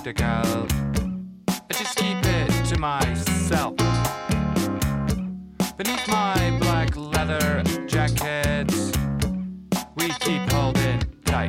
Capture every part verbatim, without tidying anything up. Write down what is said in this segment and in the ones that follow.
practical. I just keep it to myself. Beneath my black leather jacket, we keep holding tight.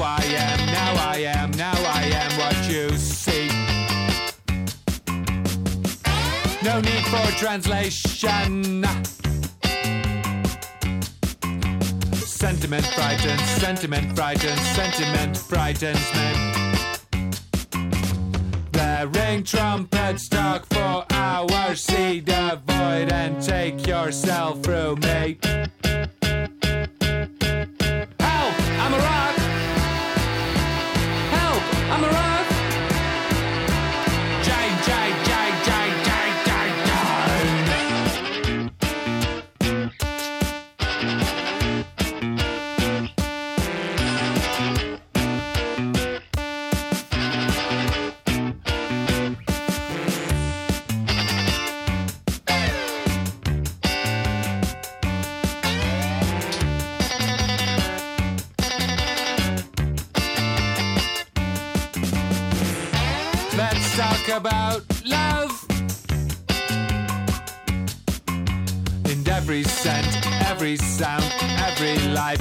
I am, now I am, now I am what you see. No need for translation. Sentiment frightens, sentiment frightens, sentiment frightens me. Blaring trumpets talk for hours, see the void and take yourself through me. Help, I'm a rock. Help, I'm a rock. Jane, Jane, Jane, Jane, Jane, Jane, Let's talk about love. In every scent, every sound, every life.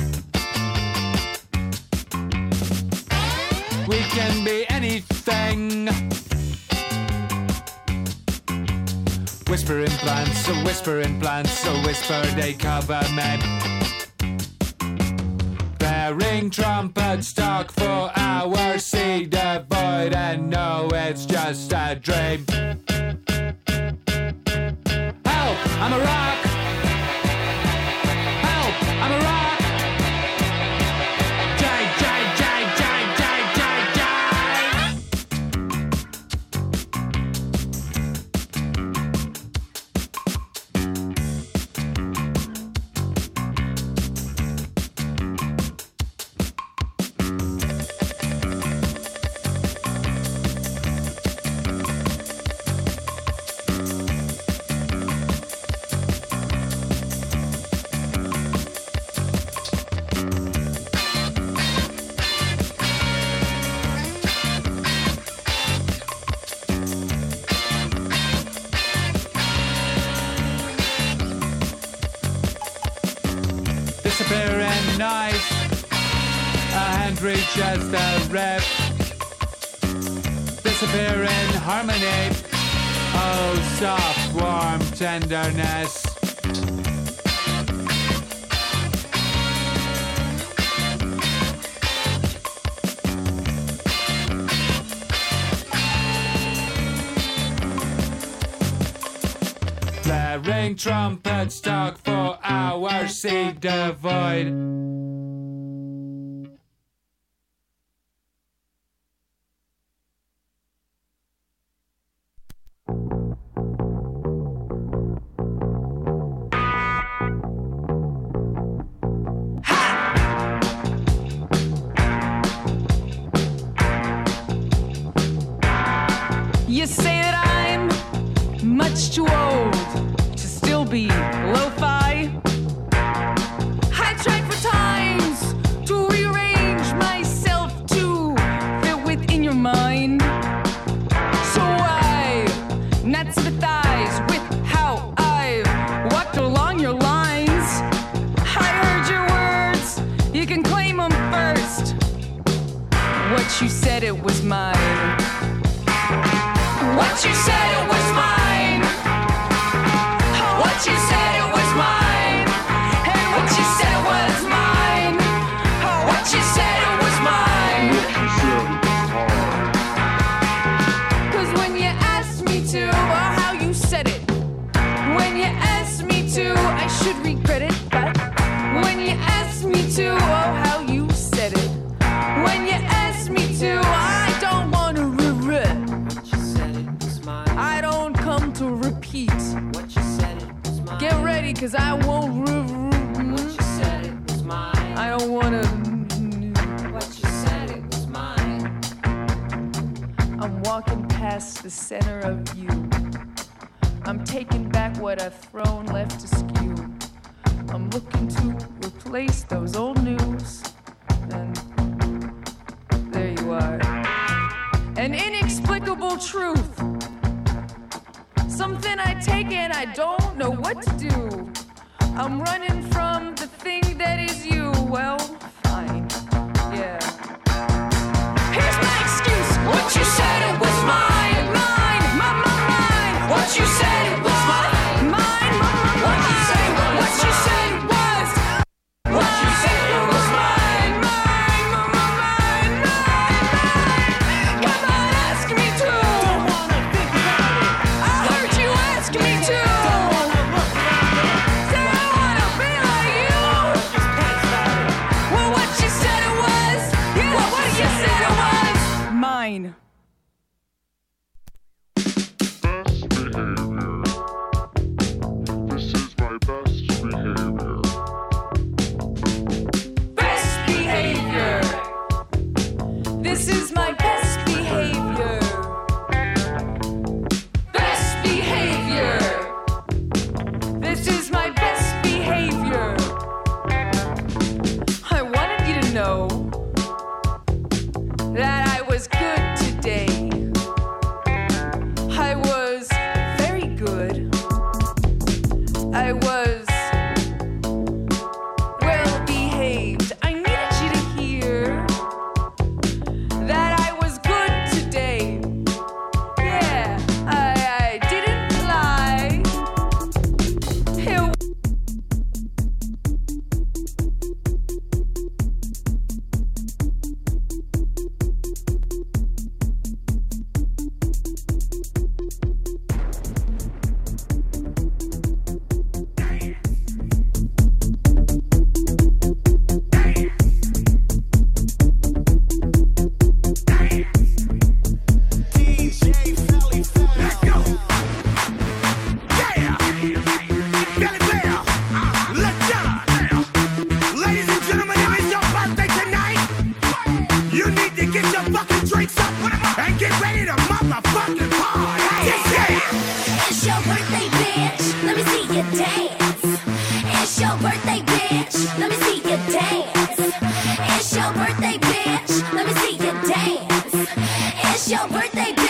We can be anything. Whispering plants, a whispering plants, a whisper they cover me. Blaring trumpets talk for hours, see the void and know it's just a dream. Help, I'm a rock. Help, I'm a rock. Jai, jai, jai, jai, jai, jai, disappearing knife, a hand reaches the rep. Disappearing harmony, oh soft warm tenderness. Blaring trumpets talk for hours, see the void. You say that I'm much too old to still be lo-fi. I tried for times to rearrange myself to fit within your mind. So I not sympathize with how I've walked along your lines. I heard your words, you can claim them first. What you said, it was mine. What you said, it was mine. What you said, it was mine. And what you said was mine. What you said, it was mine. Cause when you asked me to, or how you said it, when you asked me to, I should regret it. But when you asked me to, oh how you said it, when you asked me to, I don't want to regret. I don't come to repeat. What you said it was mine. Get ready, cause I won't. Re- re- what you said it was mine. I don't wanna. What you said it was mine. I'm walking past the center of you. I'm taking back what I've thrown, left askew. I'm looking to replace those old news. And there you are. An inexplicable truth. Something I take and I don't know what to do. I'm running from the thing that is you. Well, fine, yeah. It's your birthday, bitch. Let me see you dance. It's your birthday, bitch. Let me see you dance. It's your birthday, bitch.